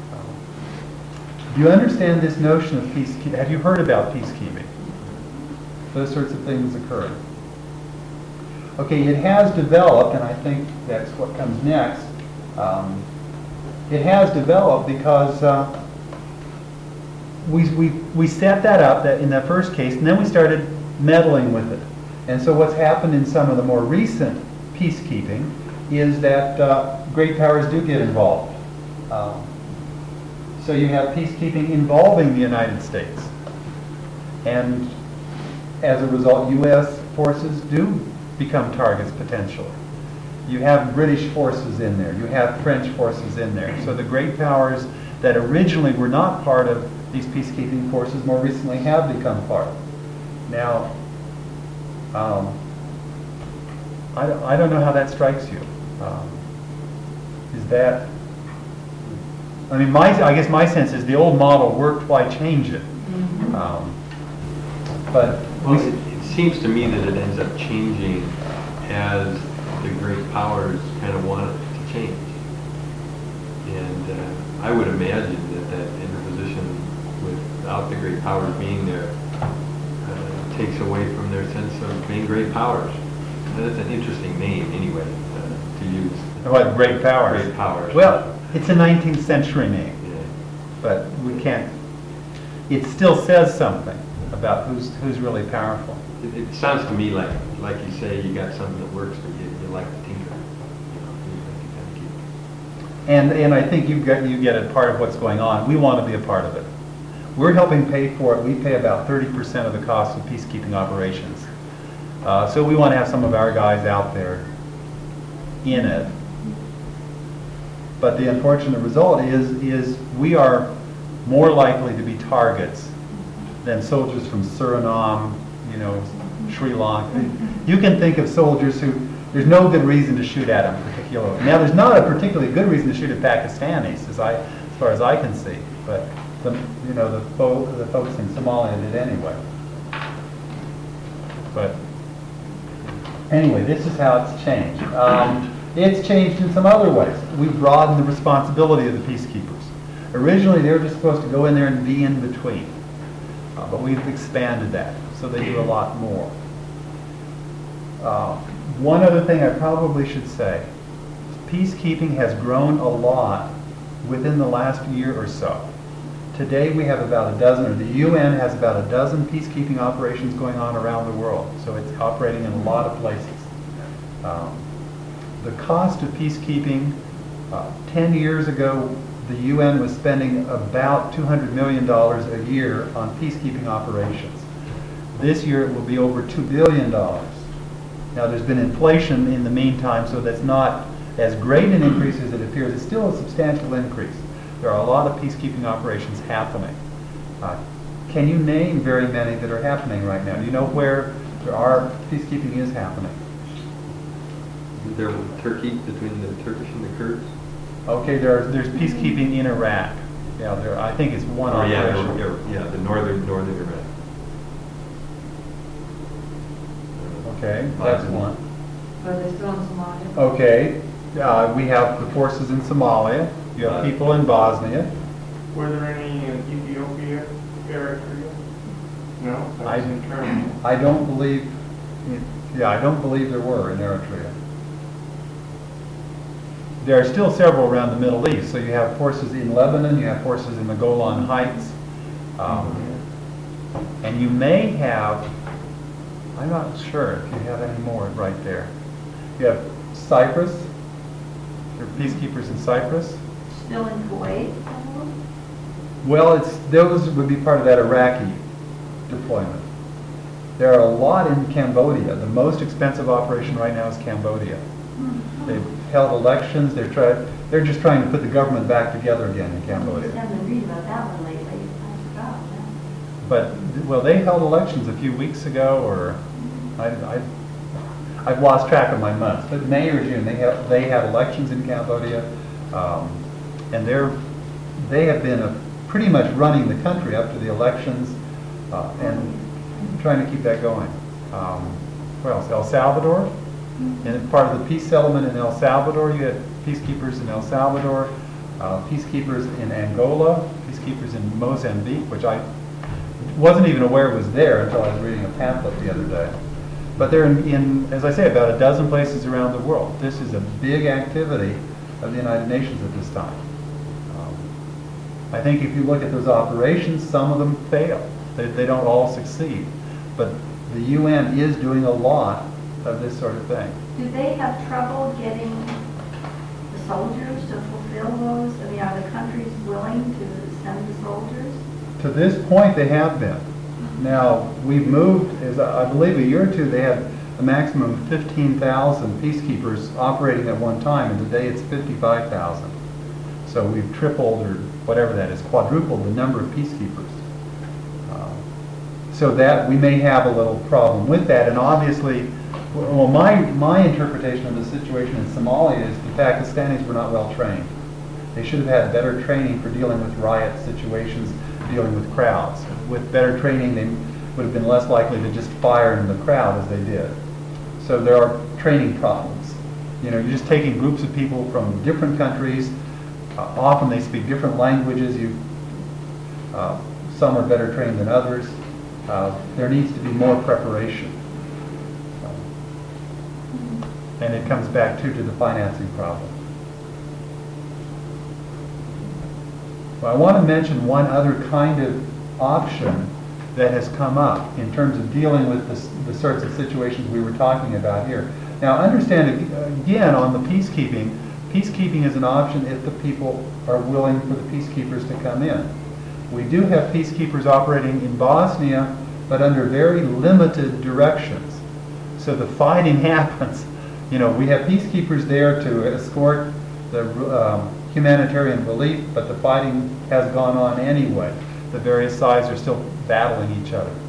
Do you understand this notion of peacekeeping? Have you heard about peacekeeping? Those sorts of things occurring. Okay, it has developed, and I think that's what comes next. It has developed because we set that up in that first case, and then we started meddling with it. And so what's happened in some of the more recent peacekeeping is that great powers do get involved. So you have peacekeeping involving the United States. And as a result, U.S. forces do become targets potentially. You have British forces in there. You have French forces in there. So the great powers that originally were not part of these peacekeeping forces more recently have become part. Now, I don't know how that strikes you. Is that... I mean, I guess my sense is the old model worked, why change it? But well, it seems to me that it ends up changing as the great powers kind of want it to change. And I would imagine that interposition without the great powers being there takes away from their sense of being great powers. And that's an interesting name anyway to use. What, great powers? Great powers. Well, it's a 19th century name, yeah. but we can't. It still says something about who's really powerful. It sounds to me like you say, you got something that works, but you like to tinker. You like to kind of keep. And I think you get a part of what's going on. We want to be a part of it. We're helping pay for it. We pay about 30% of the cost of peacekeeping operations. So we want to have some of our guys out there in it. But the unfortunate result is we are more likely to be targets than soldiers from Suriname, Sri Lanka. You can think of soldiers who there's no good reason to shoot at them particularly. Now there's not a particularly good reason to shoot at Pakistanis, as far as I can see. But the folks in Somalia did anyway. But Anyway, this is how it's changed. It's changed in some other ways. We've broadened the responsibility of the peacekeepers. Originally, they were just supposed to go in there and be in between. But we've expanded that, so they do a lot more. One other thing I probably should say, peacekeeping has grown a lot within the last year or so. Today we have about a dozen, or the UN has about a dozen peacekeeping operations going on around the world, so it's operating in a lot of places. The cost of peacekeeping, 10 years ago, the UN was spending about $200 million a year on peacekeeping operations. This year it will be over $2 billion. Now there's been inflation in the meantime, so that's not as great an increase as it appears. It's still a substantial increase. There are a lot of peacekeeping operations happening. Can you name very many that are happening right now? Do you know where there are peacekeeping is happening? There with Turkey, between the Turkish and the Kurds? Okay, there's peacekeeping in Iraq. Yeah, I think it's one Oh, yeah, operation. yeah, the northern Iraq. Okay, that's one. Are they still in Somalia? Okay, we have the forces in Somalia. You have people in Bosnia. Were there any in Ethiopia, Eritrea? No, that I- was internal. I don't believe, I don't believe there were in Eritrea. There are still several around the Middle East. So you have forces in Lebanon, you have forces in the Golan Heights, and you may have, I'm not sure if you have any more right there. You have Cyprus, there are peacekeepers in Cyprus. Still in Kuwait? Well, those would be part of that Iraqi deployment. There are a lot in Cambodia. The most expensive operation right now is Cambodia. They've held elections. They're just trying to put the government back together again in I Cambodia. haven't been reading about that one lately. I forgot, yeah. But well, they held elections a few weeks ago, or I've lost track of my months. But May or June, they had elections in Cambodia, and they have been pretty much running the country up to the elections, and trying to keep that going. Where else? El Salvador. And part of the peace settlement in El Salvador, you had peacekeepers in El Salvador, peacekeepers in Angola, peacekeepers in Mozambique, which I wasn't even aware was there until I was reading a pamphlet the other day. But they're in, as I say, about a dozen places around the world. This is a big activity of the United Nations at this time. I think if you look at those operations, some of them fail. They don't all succeed. But the UN is doing a lot of this sort of thing. Do they have trouble getting the soldiers to fulfill those? I mean, are the countries willing to send the soldiers? To this point, they have been. Now, we've moved, as I believe a year or two, they had a maximum of 15,000 peacekeepers operating at one time, and today it's 55,000. So we've tripled, or whatever that is, quadrupled the number of peacekeepers. So that we may have a little problem with that, and obviously, well, my interpretation of the situation in Somalia is the Pakistanis were not well trained. They should have had better training for dealing with riot situations, dealing with crowds. With better training, they would have been less likely to just fire into the crowd as they did. So there are training problems. You know, you're just taking groups of people from different countries. Often they speak different languages. Some are better trained than others. There needs to be more preparation. And it comes back to the financing problem. Well, I want to mention one other kind of option that has come up in terms of dealing with the sorts of situations we were talking about here. Now, understand, again, on the peacekeeping, peacekeeping is an option if the people are willing for the peacekeepers to come in. We do have peacekeepers operating in Bosnia, but under very limited directions. So the fighting happens. You know, we have peacekeepers there to escort the humanitarian relief, but the fighting has gone on anyway. The various sides are still battling each other.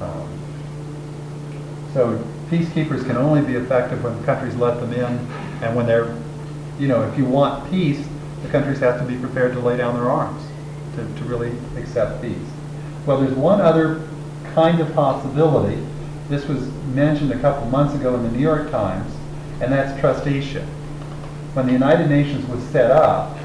So peacekeepers can only be effective when countries let them in, and when they're, you know, if you want peace, the countries have to be prepared to lay down their arms to really accept peace. Well, there's one other kind of possibility, This was mentioned a couple months ago in the New York Times, and that's trusteeship. When the United Nations was set up,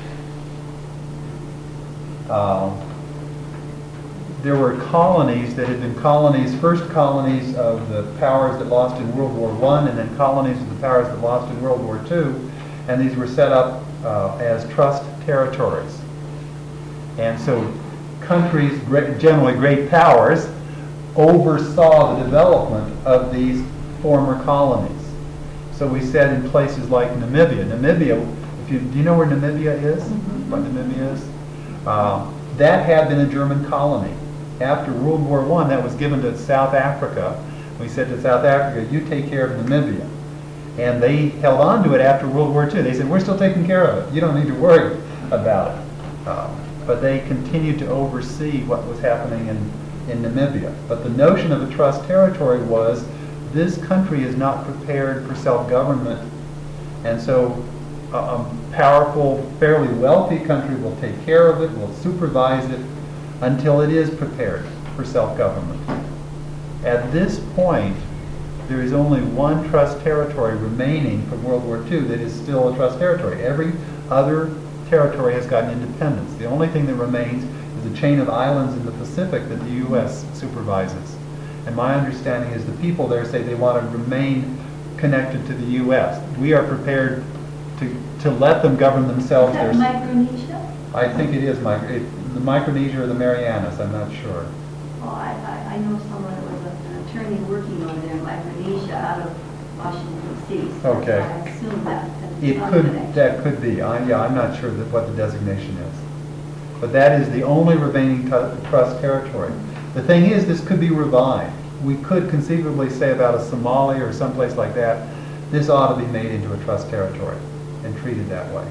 there were colonies that had been colonies, first colonies of the powers that lost in World War I, and then colonies of the powers that lost in World War II, and these were set up as trust territories. And so countries, generally great powers, oversaw the development of these former colonies. So we said in places like Namibia, do you know where Namibia is? What Namibia is? That had been a German colony. After World War I, that was given to South Africa. We said to South Africa, you take care of Namibia. And they held on to it after World War II. They said, we're still taking care of it. You don't need to worry about it. But they continued to oversee what was happening in Namibia. But the notion of a trust territory was this country is not prepared for self-government. And so a powerful, fairly wealthy country will take care of it, will supervise it until it is prepared for self-government. At this point, there is only one trust territory remaining from World War II that is still a trust territory. Every other territory has gotten independence. The only thing that remains is a chain of islands in the Pacific that the U.S. supervises. And my understanding is the people there say they want to remain connected to the U.S. We are prepared to let them govern themselves. Is that Micronesia? I think it is the Micronesia or the Marianas, I'm not sure. Oh, I know someone that was an attorney working over there in Micronesia out of Washington, D.C. So Okay. I assume that. That could be. I'm not sure what the designation is. But that is the only remaining trust territory. The thing is, this could be revived. We could conceivably say about a Somalia or someplace like that, this ought to be made into a trust territory and treated that way.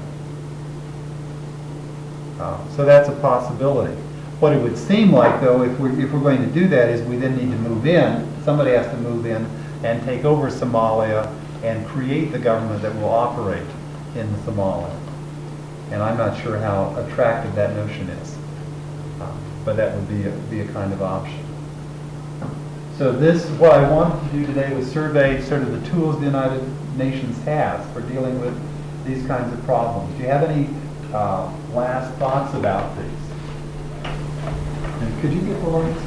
So that's a possibility. What it would seem like, though, if we're going to do that, is we then need to move in. Somebody has to move in and take over Somalia and create the government that will operate in Somalia. And I'm not sure how attractive that notion is. But that would be a kind of option. So what I wanted to do today was survey sort of the tools the United Nations has for dealing with these kinds of problems. Do you have any last thoughts about these? And could you get the lights?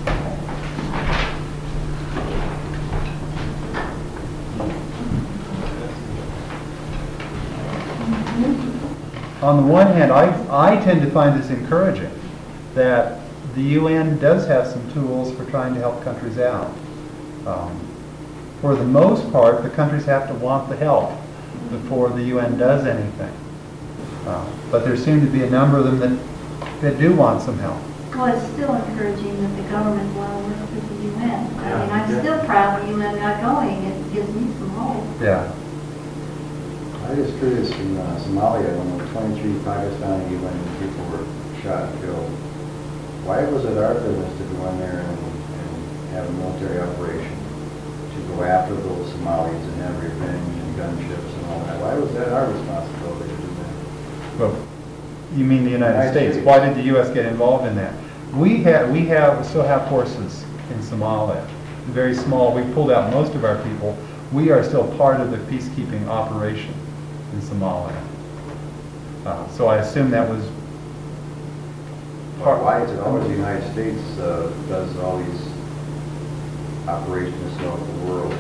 On the one hand, I tend to find this encouraging, that the UN does have some tools for trying to help countries out. For the most part, the countries have to want the help before the UN does anything. But there seem to be a number of them that do want some help. Well, it's still encouraging that the government want to work with the UN. I mean, Yeah. I'm still proud the UN got going. It gives me some hope. Yeah. I was curious in Somalia when the 23 Pakistani UN people were shot and killed. Why was it our business to go in there and have a military operation to go after those Somalis and have revenge and gunships and all that? Why was that our responsibility to do that? Well, you mean the United United States? States. Why did the U.S. get involved in that? We still have forces in Somalia. Very small. We pulled out most of our people. We are still part of the peacekeeping operation in Somalia. So I assume that was part. Why is it always the United States does all these operations throughout the world?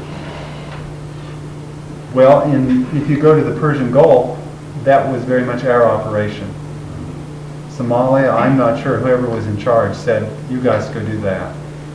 Well, if you go to the Persian Gulf, that was very much our operation. Somalia, I'm not sure. Whoever was in charge said, you guys go do that.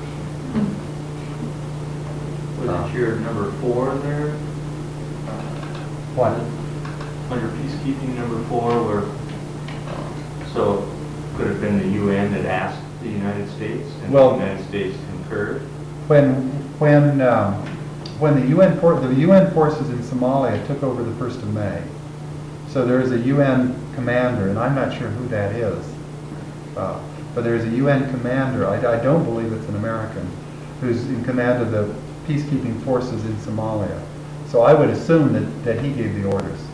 Was it your number 4 there? What? Under peacekeeping number 4, where, so could have been the UN that asked the United States, and Well- the United States concurred? When the UN forces in Somalia took over the 1st of May, so there is a UN commander, and I'm not sure who that is, but there is a UN commander, I don't believe it's an American, who's in command of the peacekeeping forces in Somalia. So I would assume that he gave the orders.